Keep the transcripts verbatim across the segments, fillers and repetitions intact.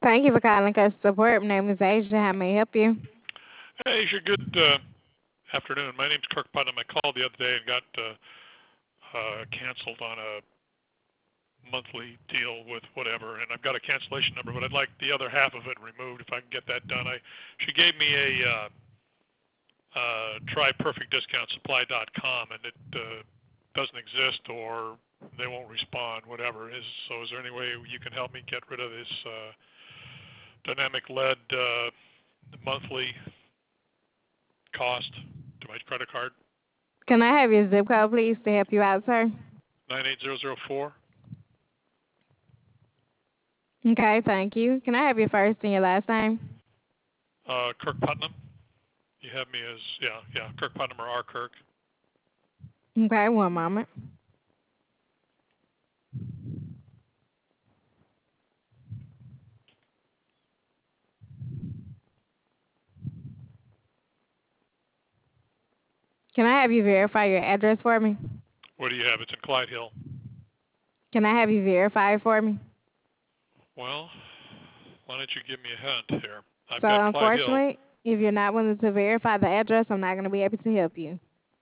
Thank you for calling customer support. My name is Asia. How may I help you? Hey, Asia, good uh, afternoon. My name's Kirk Putnam. I called the other day and got uh, uh, canceled on a monthly deal with whatever, and I've got a cancellation number, but I'd like the other half of it removed if I can get that done. I she gave me a uh, uh, try perfect discount supply dot com, and it uh, doesn't exist or they won't respond, whatever. Is so? Is there any way you can help me get rid of this uh, dynamic lead uh, monthly cost to my credit card? Can I have your zip code, please, to help you out, sir? nine eight zero zero four. Okay, thank you. Can I have your first and your last name? Uh, Kirk Putnam. You have me as, yeah, yeah, Kirk Putnam or R. Kirk. Okay, one moment. Can I have you verify your address for me? What do you have? It's in Clyde Hill. Can I have you verify it for me? Well, why don't you give me a hint here? I've So, got Clyde Hill. unfortunately, if you're not willing to verify the address, I'm not going to be able to help you.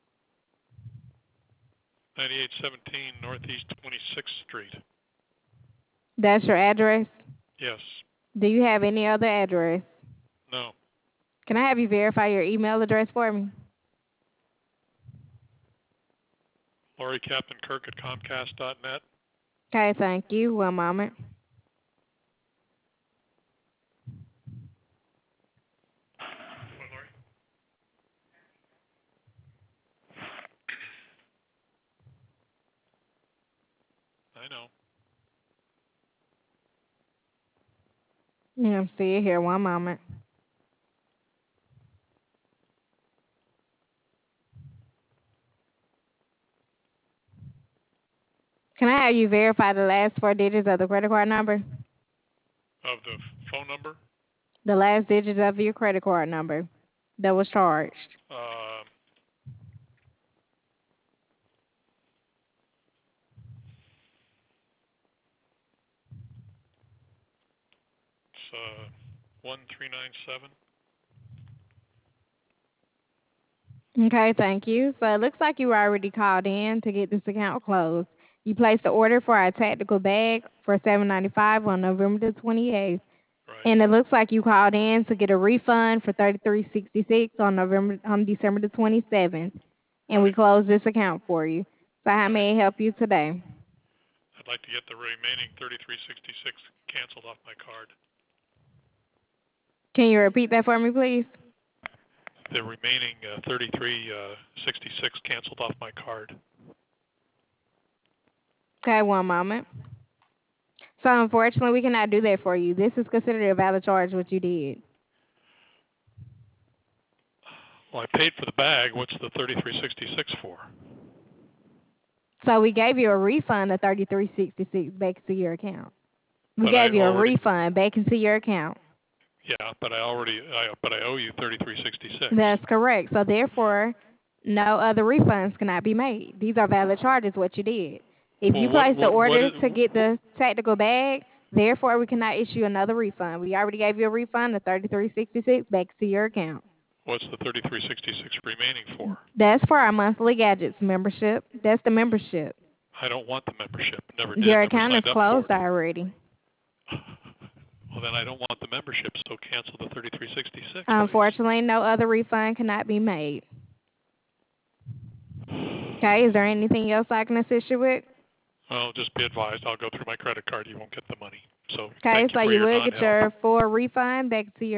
ninety-eight seventeen Northeast twenty-sixth Street. That's your address? Yes. Do you have any other address? No. Can I have you verify your email address for me? Lori Captain Kirk at Comcast dot net. Okay, thank you. One moment. What, Lori? I know. Yeah, see you here. One moment. Can I have you verify the last four digits of the credit card number? Of the phone number? The last digits of your credit card number that was charged. Uh, it's uh, one three nine seven. Okay, thank you. So it looks like you already called in to get this account closed. You placed the order for our tactical bag for seven ninety-five on November the twenty-eighth. Right. And it looks like you called in to get a refund for thirty-three sixty-six on November on December the twenty-seventh. And we Right. closed this account for you. So how Right. may I help you today? I'd like to get the remaining thirty-three sixty-six canceled off my card. Can you repeat that for me, please? The remaining uh, thirty-three sixty-six canceled off my card. Okay, one moment. So unfortunately, we cannot do that for you. This is considered a valid charge, what you did. Well, I paid for the bag. What's the thirty-three sixty-six for? So we gave you a refund of thirty-three sixty-six back to your account. We But gave I you a already, refund back into your account. Yeah, but I already, I, but I owe you thirty-three sixty-six. That's correct. So therefore, no other refunds cannot be made. These are valid charges, what you did. If Well, you what, placed the what, what order is, to get the tactical bag, therefore we cannot issue another refund. We already gave you a refund of thirty-three sixty-six back to your account. What's the thirty-three sixty-six remaining for? That's for our monthly gadgets membership. That's the membership. I don't want the membership. Never did. Your Never account is signed up closed for it. already. Well, then I don't want the membership, so cancel the thirty-three sixty-six. Unfortunately, no other refund cannot be made. Okay, is there anything else I can assist you with? Well, just be advised, I'll go through my credit card. You won't get the money. So Okay, thank you so for you your will get non-help. your full refund back to your